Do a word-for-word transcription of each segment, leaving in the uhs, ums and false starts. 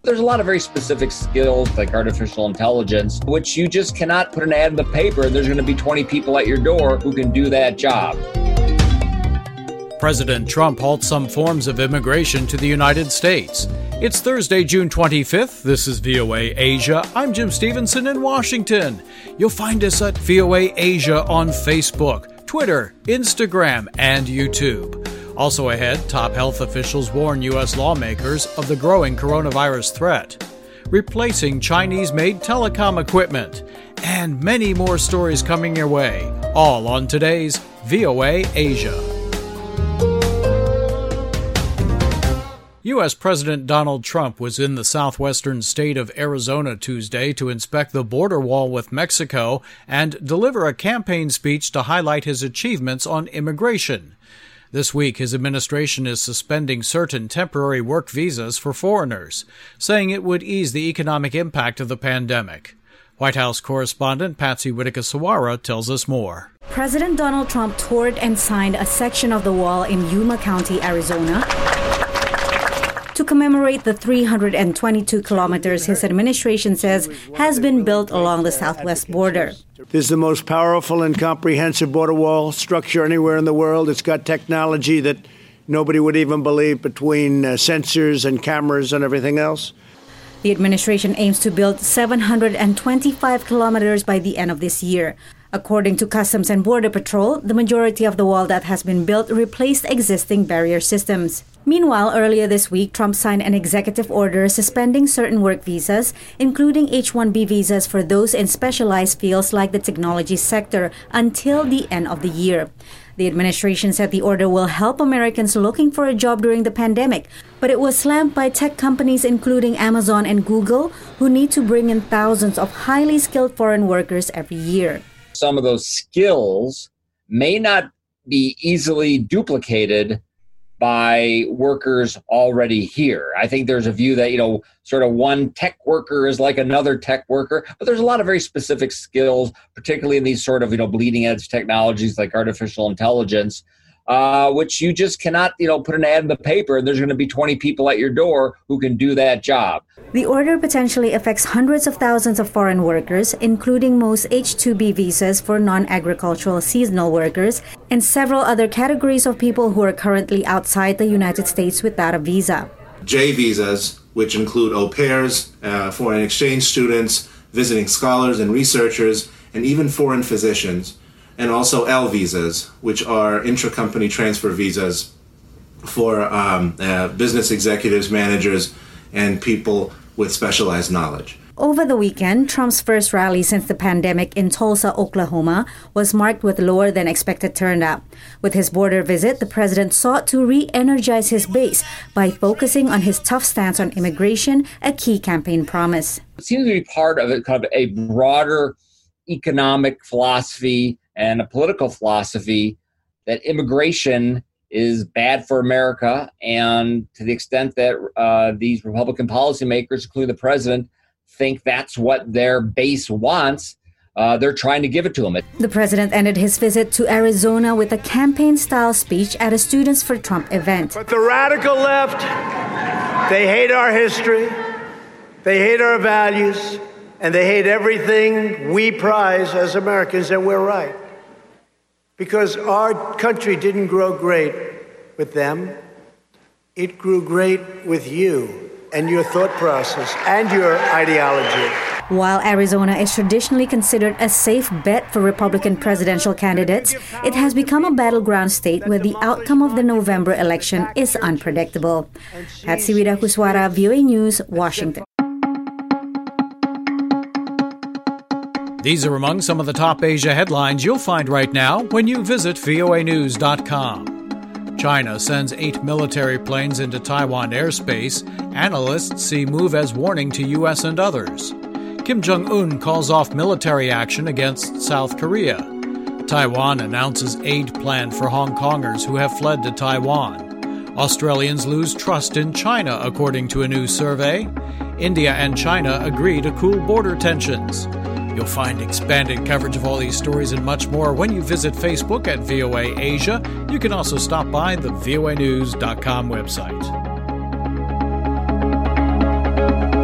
There's a lot of very specific skills like artificial intelligence, which you just cannot put an ad in the paper and there's going to be twenty people at your door who can do that job. President Trump halts some forms of immigration to the United States. It's Thursday, June twenty-fifth. This is V O A Asia. I'm Jim Stevenson in Washington. You'll find us at V O A Asia on Facebook, Twitter, Instagram, and YouTube. Also ahead, top health officials warn U S lawmakers of the growing coronavirus threat, replacing Chinese-made telecom equipment, and many more stories coming your way, all on today's V O A Asia. U S President Donald Trump was in the southwestern state of Arizona Tuesday to inspect the border wall with Mexico and deliver a campaign speech to highlight his achievements on immigration. This week, his administration is suspending certain temporary work visas for foreigners, saying it would ease the economic impact of the pandemic. White House correspondent Patsy Widakuswara tells us more. President Donald Trump toured and signed a section of the wall in Yuma County, Arizona, to commemorate the three hundred twenty-two kilometers his administration says has been built along the southwest border. This is the most powerful and comprehensive border wall structure anywhere in the world. It's got technology that nobody would even believe, between uh, sensors and cameras and everything else. The administration aims to build seven hundred twenty-five kilometers by the end of this year. According to Customs and Border Patrol, the majority of the wall that has been built replaced existing barrier systems. Meanwhile, earlier this week, Trump signed an executive order suspending certain work visas, including H one B visas for those in specialized fields like the technology sector, until the end of the year. The administration said the order will help Americans looking for a job during the pandemic, but it was slammed by tech companies including Amazon and Google, who need to bring in thousands of highly skilled foreign workers every year. Some of those skills may not be easily duplicated by workers already here. I think there's a view that, you know, sort of one tech worker is like another tech worker, but there's a lot of very specific skills, particularly in these sort of, you know, bleeding edge technologies like artificial intelligence, uh, which you just cannot, you know, put an ad in the paper and there's going to be twenty people at your door who can do that job. The order potentially affects hundreds of thousands of foreign workers, including most H two B visas for non-agricultural seasonal workers and several other categories of people who are currently outside the United States without a visa. J visas, which include au pairs, uh, foreign exchange students, visiting scholars and researchers, and even foreign physicians. And also L visas, which are intra-company transfer visas for um, uh, business executives, managers, and people with specialized knowledge. Over the weekend, Trump's first rally since the pandemic in Tulsa, Oklahoma, was marked with lower than expected turnout. With his border visit, the president sought to re-energize his base by focusing on his tough stance on immigration, a key campaign promise. It seems to be part of a, kind of a broader economic philosophy and a political philosophy that immigration is bad for America, and to the extent that uh, these Republican policymakers, including the president, think that's what their base wants, uh, they're trying to give it to them. The president ended his visit to Arizona with a campaign-style speech at a Students for Trump event. But the radical left, they hate our history, they hate our values, and they hate everything we prize as Americans, and we're right. Because our country didn't grow great with them. It grew great with you and your thought process and your ideology. While Arizona is traditionally considered a safe bet for Republican presidential candidates, it has become a battleground state where the outcome of the November election is unpredictable. Patsy Widakuswara, V O A News, Washington. These are among some of the top Asia headlines you'll find right now when you visit V O A news dot com. China sends eight military planes into Taiwan airspace. Analysts see move as warning to U S and others. Kim Jong-un calls off military action against South Korea. Taiwan announces aid plan for Hong Kongers who have fled to Taiwan. Australians lose trust in China, according to a new survey. India and China agree to cool border tensions. You'll find expanded coverage of all these stories and much more when you visit Facebook at V O A Asia. You can also stop by the V O A news dot com website.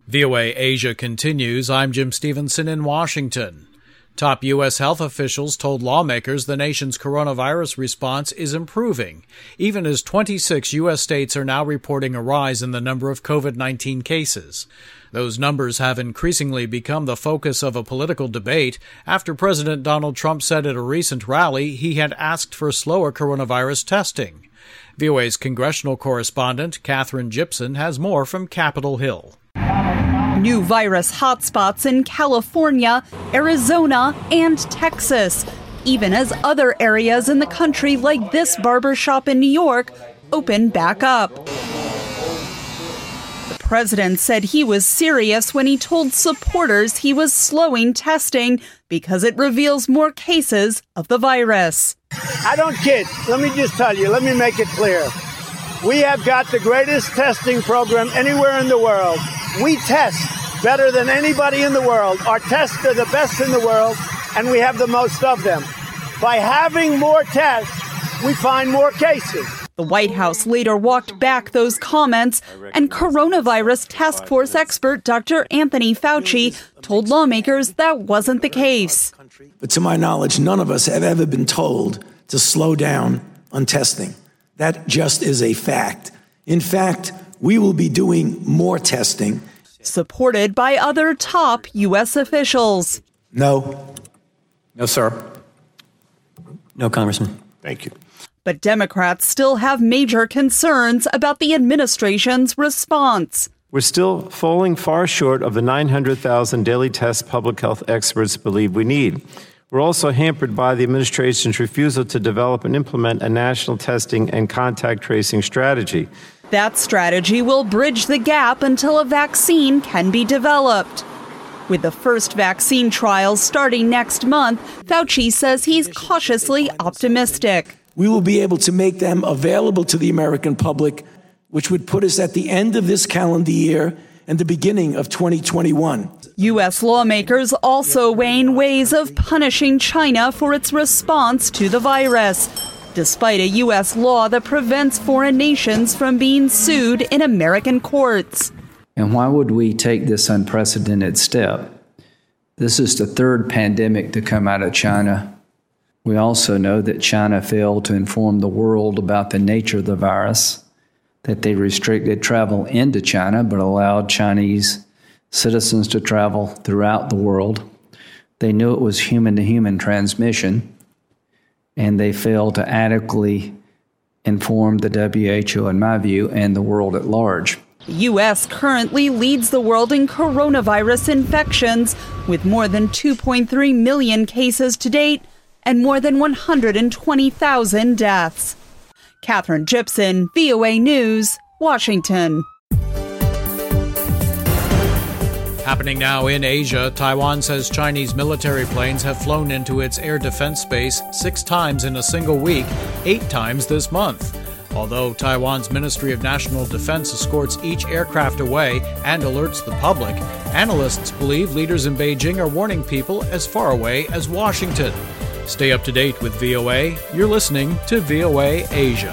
V O A Asia continues. I'm Jim Stevenson in Washington. Top U S health officials told lawmakers the nation's coronavirus response is improving, even as twenty-six U S states are now reporting a rise in the number of COVID nineteen cases. Those numbers have increasingly become the focus of a political debate after President Donald Trump said at a recent rally he had asked for slower coronavirus testing. V O A's congressional correspondent Katherine Gypson has more from Capitol Hill. New virus hotspots in California, Arizona, and Texas, even as other areas in the country like this barbershop in New York open back up. The president said he was serious when he told supporters he was slowing testing because it reveals more cases of the virus. I don't kid. Let me just tell you, let me make it clear. We have got the greatest testing program anywhere in the world. We test better than anybody in the world. Our tests are the best in the world, and we have the most of them. By having more tests, we find more cases. The White House later walked back those comments, and coronavirus task force expert Doctor Anthony Fauci told lawmakers that wasn't the case. But to my knowledge, none of us have ever been told to slow down on testing. That just is a fact. In fact, we will be doing more testing. Supported by other top U S officials. No. No, sir. No, Congressman. Thank you. But Democrats still have major concerns about the administration's response. We're still falling far short of the nine hundred thousand daily tests public health experts believe we need. We're also hampered by the administration's refusal to develop and implement a national testing and contact tracing strategy. That strategy will bridge the gap until a vaccine can be developed. With the first vaccine trials starting next month, Fauci says he's cautiously optimistic. We will be able to make them available to the American public, which would put us at the end of this calendar year and the beginning of twenty twenty-one. U S lawmakers also weighing ways of punishing China for its response to the virus, despite a U S law that prevents foreign nations from being sued in American courts. And why would we take this unprecedented step? This is the third pandemic to come out of China. We also know that China failed to inform the world about the nature of the virus, that they restricted travel into China but allowed Chinese citizens to travel throughout the world. They knew it was human-to-human transmission, and they failed to adequately inform the W H O, in my view, and the world at large. The U S currently leads the world in coronavirus infections, with more than two point three million cases to date and more than one hundred twenty thousand deaths. Katherine Gypson, V O A News, Washington. Happening now in Asia, Taiwan says Chinese military planes have flown into its air defense base six times in a single week, eight times this month. Although Taiwan's Ministry of National Defense escorts each aircraft away and alerts the public, analysts believe leaders in Beijing are warning people as far away as Washington. Stay up to date with V O A. You're listening to V O A Asia.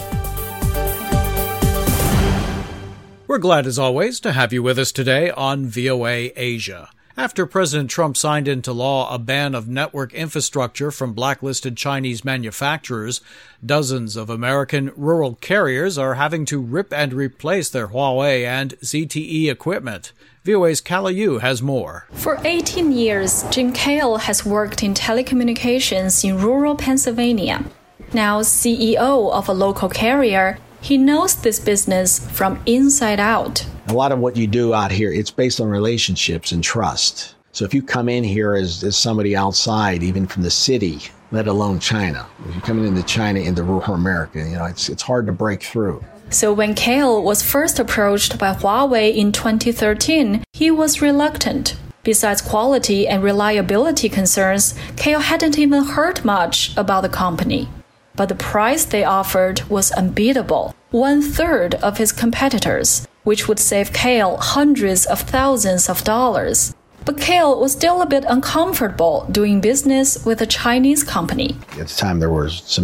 We're glad, as always, to have you with us today on V O A Asia. After President Trump signed into law a ban of network infrastructure from blacklisted Chinese manufacturers, dozens of American rural carriers are having to rip and replace their Huawei and Z T E equipment. V O A's Kala Yu has more. For eighteen years, Jim Kale has worked in telecommunications in rural Pennsylvania. Now C E O of a local carrier, he knows this business from inside out. A lot of what you do out here, it's based on relationships and trust. So if you come in here as, as somebody outside, even from the city, let alone China, if you're coming into China, into rural America, you know, it's it's hard to break through. So when Kale was first approached by Huawei in twenty thirteen, he was reluctant. Besides quality and reliability concerns, Kale hadn't even heard much about the company. But the price they offered was unbeatable, one-third of his competitors, which would save Kale hundreds of thousands of dollars. But Kale was still a bit uncomfortable doing business with a Chinese company. At the time, there was some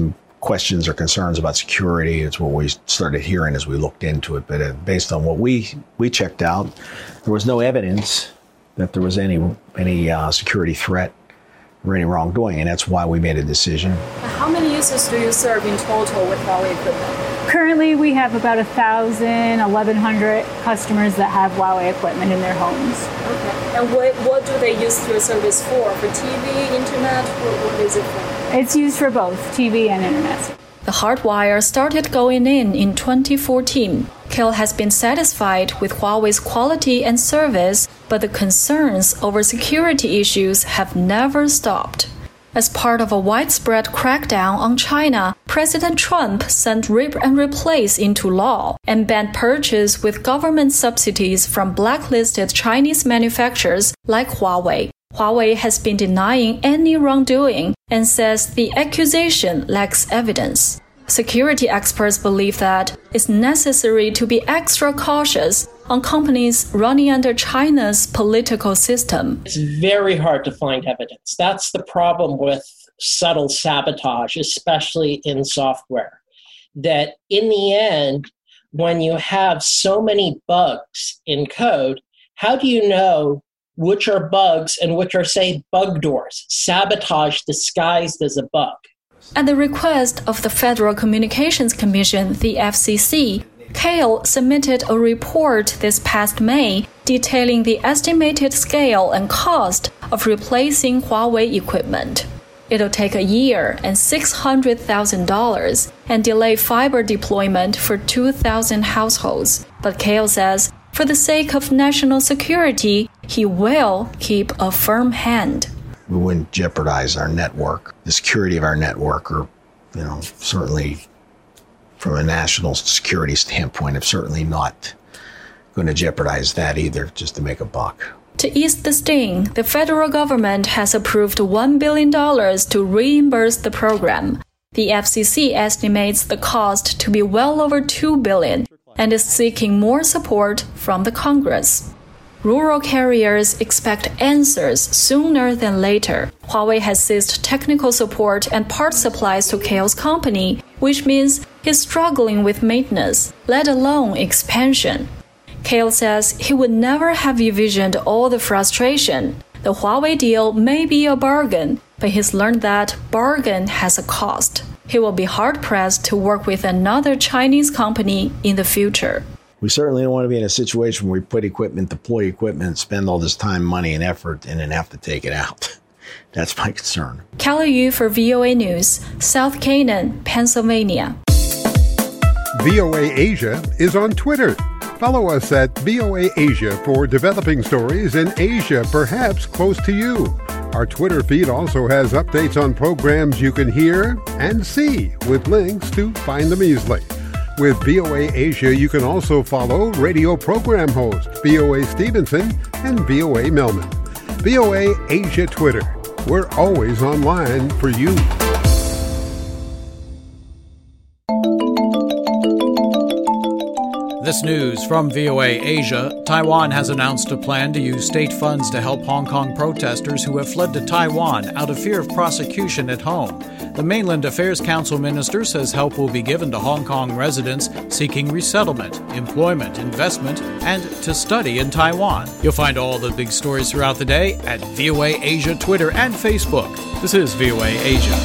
questions or concerns about security. It's what we started hearing as we looked into it. But uh, based on what we we checked out, there was no evidence that there was any any uh, security threat or any wrongdoing, and that's why we made a decision. How many users do you serve in total with Huawei equipment? Currently, we have about one thousand, eleven hundred customers that have Huawei equipment in their homes. Okay. And what, what do they use your service for? For T V, internet? What, what is it for? It's used for both T V and internet. The hardwire started going in in twenty fourteen. Kail has been satisfied with Huawei's quality and service, but the concerns over security issues have never stopped. As part of a widespread crackdown on China, President Trump sent rip and replace into law and banned purchase with government subsidies from blacklisted Chinese manufacturers like Huawei. Huawei has been denying any wrongdoing and says the accusation lacks evidence. Security experts believe that it's necessary to be extra cautious on companies running under China's political system. It's very hard to find evidence. That's the problem with subtle sabotage, especially in software. That in the end, when you have so many bugs in code, how do you know which are bugs and which are, say, bug doors, sabotage disguised as a bug? At the request of the Federal Communications Commission, the F C C, Kail submitted a report this past May detailing the estimated scale and cost of replacing Huawei equipment. It'll take a year and six hundred thousand dollars and delay fiber deployment for two thousand households. But Kail says, for the sake of national security, he will keep a firm hand. We wouldn't jeopardize our network, the security of our network, or, you know, certainly from a national security standpoint, I'm certainly not going to jeopardize that either, just to make a buck. To ease the sting, the federal government has approved one billion dollars to reimburse the program. The F C C estimates the cost to be well over two billion dollars and is seeking more support from the Congress. Rural carriers expect answers sooner than later. Huawei has ceased technical support and parts supplies to Kail's company, which means he's struggling with maintenance, let alone expansion. Kail says he would never have envisioned all the frustration. The Huawei deal may be a bargain, but he's learned that bargain has a cost. He will be hard-pressed to work with another Chinese company in the future. We certainly don't want to be in a situation where we put equipment, deploy equipment, spend all this time, money, and effort, and then have to take it out. That's my concern. Kelly Yu for V O A News, South Canaan, Pennsylvania. V O A Asia is on Twitter. Follow us at V O A Asia for developing stories in Asia, perhaps close to you. Our Twitter feed also has updates on programs you can hear and see, with links to find them easily. With V O A Asia, you can also follow radio program host V O A Stevenson and V O A Melman. V O A Asia Twitter. We're always online for you. This news from V O A Asia. Taiwan has announced a plan to use state funds to help Hong Kong protesters who have fled to Taiwan out of fear of prosecution at home. The Mainland Affairs Council minister says help will be given to Hong Kong residents seeking resettlement, employment, investment, and to study in Taiwan. You'll find all the big stories throughout the day at V O A Asia Twitter and Facebook. This is V O A Asia.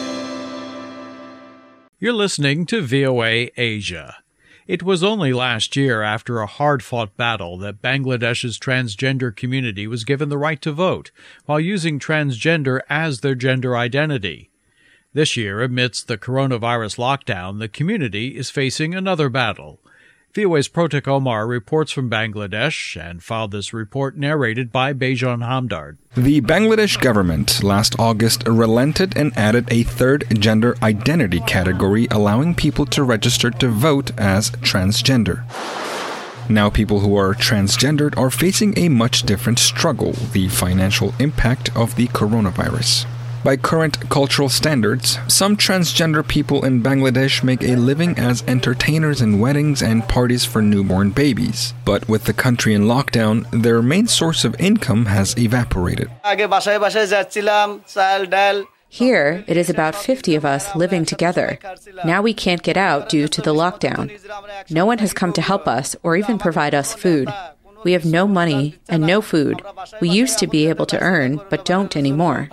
You're listening to V O A Asia. It was only last year, after a hard-fought battle, that Bangladesh's transgender community was given the right to vote, while using transgender as their gender identity. This year, amidst the coronavirus lockdown, the community is facing another battle. V O A's Protik Omar reports from Bangladesh and filed this report narrated by Bejan Hamdard. The Bangladesh government last August relented and added a third gender identity category, allowing people to register to vote as transgender. Now people who are transgendered are facing a much different struggle, the financial impact of the coronavirus. By current cultural standards, some transgender people in Bangladesh make a living as entertainers in weddings and parties for newborn babies. But with the country in lockdown, their main source of income has evaporated. Here, it is about fifty of us living together. Now we can't get out due to the lockdown. No one has come to help us or even provide us food. We have no money and no food. We used to be able to earn, but don't anymore.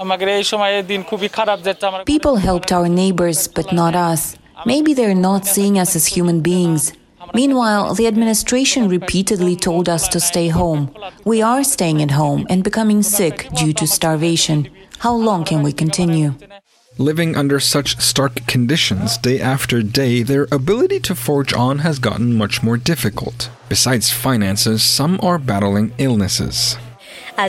People helped our neighbors, but not us. Maybe they're not seeing us as human beings. Meanwhile, the administration repeatedly told us to stay home. We are staying at home and becoming sick due to starvation. How long can we continue? Living under such stark conditions day after day, their ability to forge on has gotten much more difficult. Besides finances, some are battling illnesses. I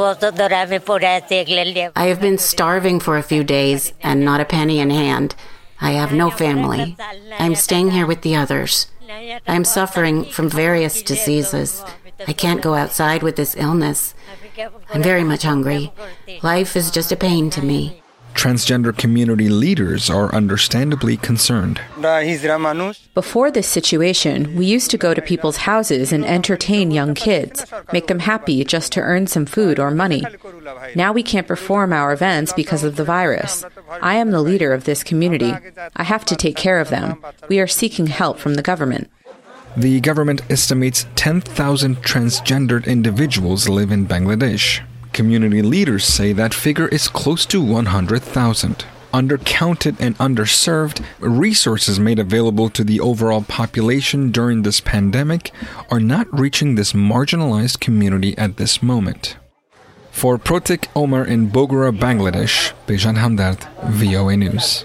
have been starving for a few days and not a penny in hand. I have no family. I'm staying here with the others. I'm suffering from various diseases. I can't go outside with this illness. I'm very much hungry. Life is just a pain to me. Transgender community leaders are understandably concerned. Before this situation, we used to go to people's houses and entertain young kids, make them happy just to earn some food or money. Now we can't perform our events because of the virus. I am the leader of this community. I have to take care of them. We are seeking help from the government. The government estimates ten thousand transgendered individuals live in Bangladesh. Community leaders say that figure is close to one hundred thousand. Undercounted and underserved, resources made available to the overall population during this pandemic are not reaching this marginalized community at this moment. For Protik Omar in Bogora, Bangladesh, Bejan Hamdard, V O A News.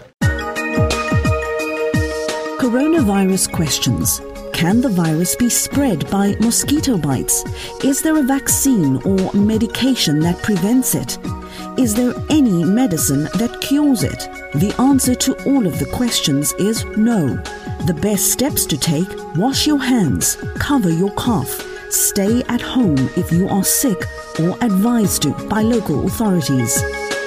Coronavirus questions. Can the virus be spread by mosquito bites? Is there a vaccine or medication that prevents it? Is there any medicine that cures it? The answer to all of the questions is no. The best steps to take: wash your hands, cover your cough, stay at home if you are sick or advised to by local authorities.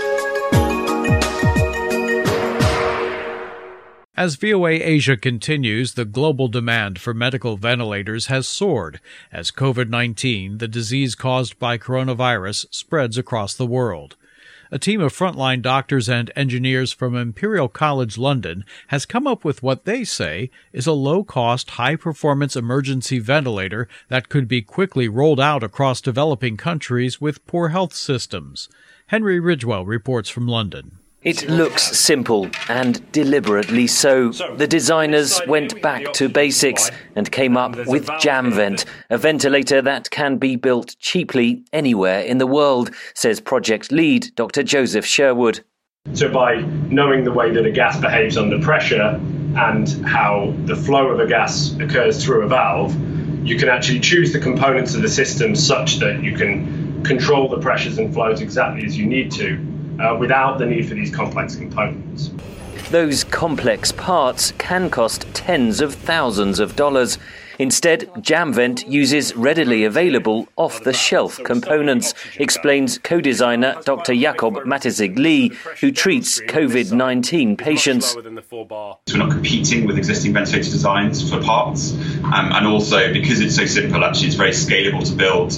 As V O A Asia continues, the global demand for medical ventilators has soared as COVID nineteen, the disease caused by coronavirus, spreads across the world. A team of frontline doctors and engineers from Imperial College London has come up with what they say is a low-cost, high-performance emergency ventilator that could be quickly rolled out across developing countries with poor health systems. Henry Ridgewell reports from London. It looks simple, and deliberately so. The designers went back to basics and came up with JamVent, a ventilator that can be built cheaply anywhere in the world, says project lead Doctor Joseph Sherwood. So by knowing the way that a gas behaves under pressure and how the flow of a gas occurs through a valve, you can actually choose the components of the system such that you can control the pressures and flows exactly as you need to. Uh, without the need for these complex components. Those complex parts can cost tens of thousands of dollars. Instead, JamVent uses readily available off-the-shelf components, explains co-designer Doctor Jakob Matizig-Lee, who treats COVID nineteen patients. We're not competing with existing ventilator designs for parts, um, and also because it's so simple, actually it's very scalable to build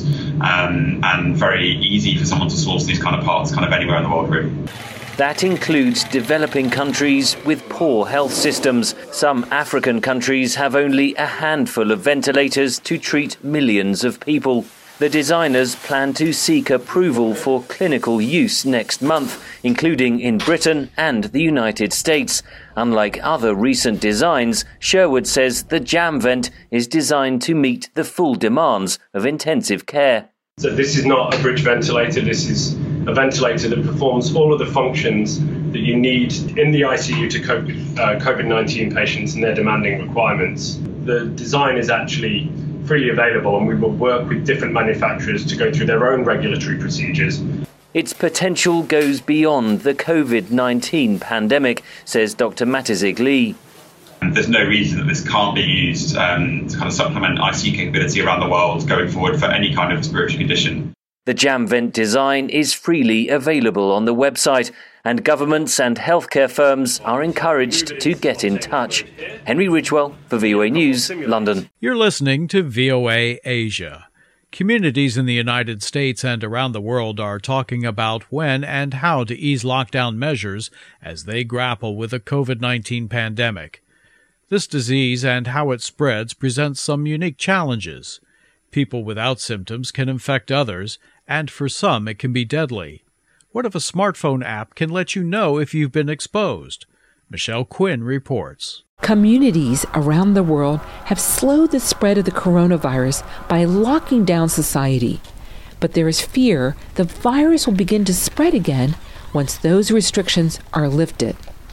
um, and very easy for someone to source these kind of parts kind of anywhere in the world, really. That includes developing countries with poor health systems. Some African countries have only a handful of ventilators to treat millions of people. The designers plan to seek approval for clinical use next month, including in Britain and the United States. Unlike other recent designs, Sherwood says the JamVent is designed to meet the full demands of intensive care. So this is not a bridge ventilator, this is a ventilator that performs all of the functions that you need in the I C U to cope with uh, COVID nineteen patients and their demanding requirements. The design is actually freely available, and we will work with different manufacturers to go through their own regulatory procedures. Its potential goes beyond the COVID nineteen pandemic, says Doctor Matizig-Lee. There's no reason that this can't be used um, to kind of supplement I C U capability around the world going forward for any kind of respiratory condition. The JamVent design is freely available on the website, and governments and healthcare firms are encouraged to get in touch. Henry Ridgewell for V O A News, London. You're listening to V O A Asia. Communities in the United States and around the world are talking about when and how to ease lockdown measures as they grapple with the covid nineteen pandemic. This disease and how it spreads presents some unique challenges. People without symptoms can infect others, and for some it can be deadly. What if a smartphone app can let you know if you've been exposed? Michelle Quinn reports. Communities around the world have slowed the spread of the coronavirus by locking down society. But there is fear the virus will begin to spread again once those restrictions are lifted.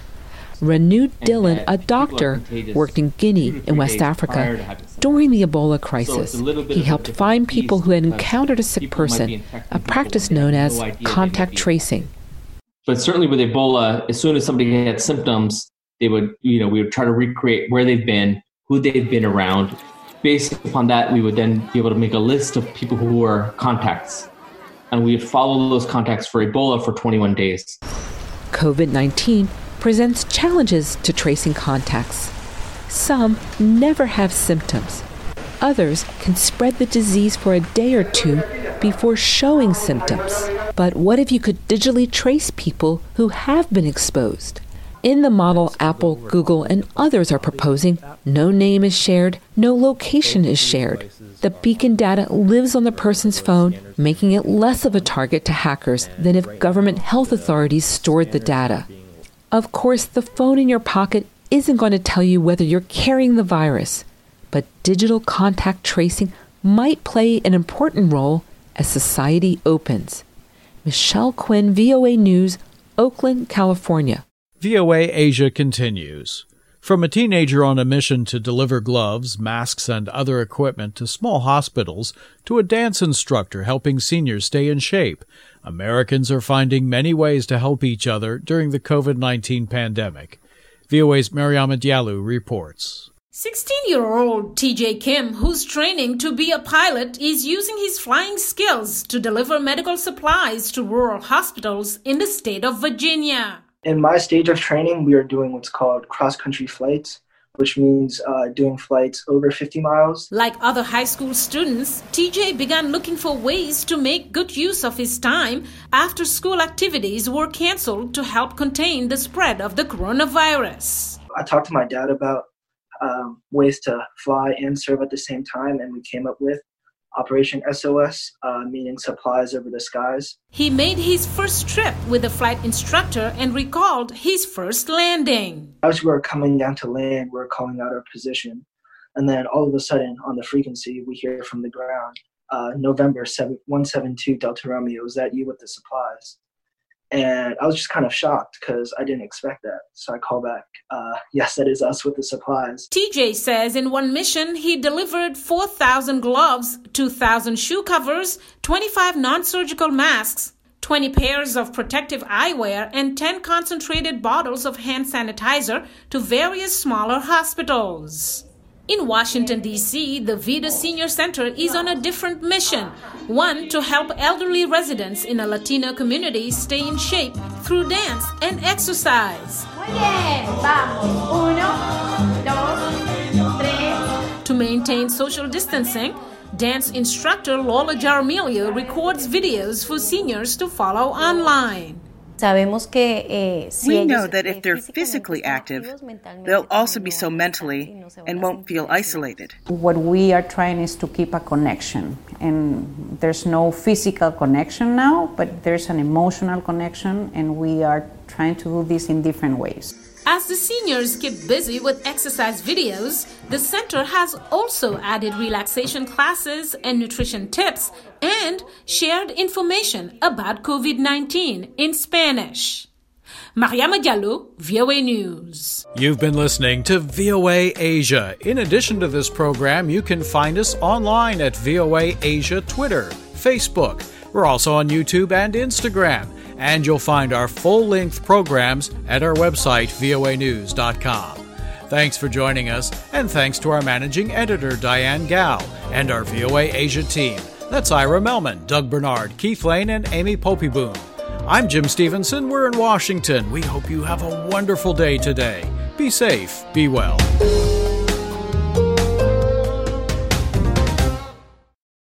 Renu Dillon, a doctor, worked in Guinea in West Africa during the Ebola crisis. He helped find people who had encountered a sick person, a practice known as contact tracing. But certainly with Ebola, as soon as somebody had symptoms, they would, you know, we would try to recreate where they've been, who they've been around. Based upon that, we would then be able to make a list of people who were contacts. And we would follow those contacts for Ebola for twenty-one days. covid nineteen presents challenges to tracing contacts. Some never have symptoms. Others can spread the disease for a day or two before showing symptoms. But what if you could digitally trace people who have been exposed? In the model Apple, Google, and others are proposing, no name is shared, no location is shared. The beacon data lives on the person's phone, making it less of a target to hackers than if government health authorities stored the data. Of course, the phone in your pocket isn't going to tell you whether you're carrying the virus, but digital contact tracing might play an important role as society opens. Michelle Quinn, V O A News, Oakland, California. V O A Asia continues. From a teenager on a mission to deliver gloves, masks, and other equipment to small hospitals, to a dance instructor helping seniors stay in shape, Americans are finding many ways to help each other during the covid nineteen pandemic. V O A's Mariama Diallo reports. sixteen-year-old T J Kim, who's training to be a pilot, is using his flying skills to deliver medical supplies to rural hospitals in the state of Virginia. In my stage of training, we are doing what's called cross-country flights, which means uh, doing flights over fifty miles. Like other high school students, T J began looking for ways to make good use of his time after school activities were canceled to help contain the spread of the coronavirus. I talked to my dad about um, ways to fly and serve at the same time, and we came up with Operation S O S, uh, meaning supplies over the skies. He made his first trip with a flight instructor and recalled his first landing. As we were coming down to land, we were calling out our position. And then all of a sudden, on the frequency, we hear from the ground, uh, November one seven two Delta Romeo, is that you with the supplies? And I was just kind of shocked because I didn't expect that. So I call back, uh, yes, that is us with the supplies. T J says in one mission, he delivered four thousand gloves, two thousand shoe covers, twenty-five non-surgical masks, twenty pairs of protective eyewear, and ten concentrated bottles of hand sanitizer to various smaller hospitals. In Washington, D C, the Vida Senior Center is on a different mission, one to help elderly residents in a Latino community stay in shape through dance and exercise. To maintain social distancing, dance instructor Lola Jaramillo records videos for seniors to follow online. We know that if they're physically active, they'll also be so mentally and won't feel isolated. What we are trying is to keep a connection. And there's no physical connection now, but there's an emotional connection, and we are trying to do this in different ways. As the seniors keep busy with exercise videos, the center has also added relaxation classes and nutrition tips and shared information about covid nineteen in Spanish. Mariama Diallo, V O A News. You've been listening to V O A Asia. In addition to this program, you can find us online at V O A Asia Twitter, Facebook. We're also on YouTube and Instagram. And you'll find our full-length programs at our website, V O A news dot com. Thanks for joining us, and thanks to our managing editor, Diane Gao, and our V O A Asia team. That's Ira Melman, Doug Bernard, Keith Lane, and Amy Poppyboom. I'm Jim Stevenson. We're in Washington. We hope you have a wonderful day today. Be safe. Be well.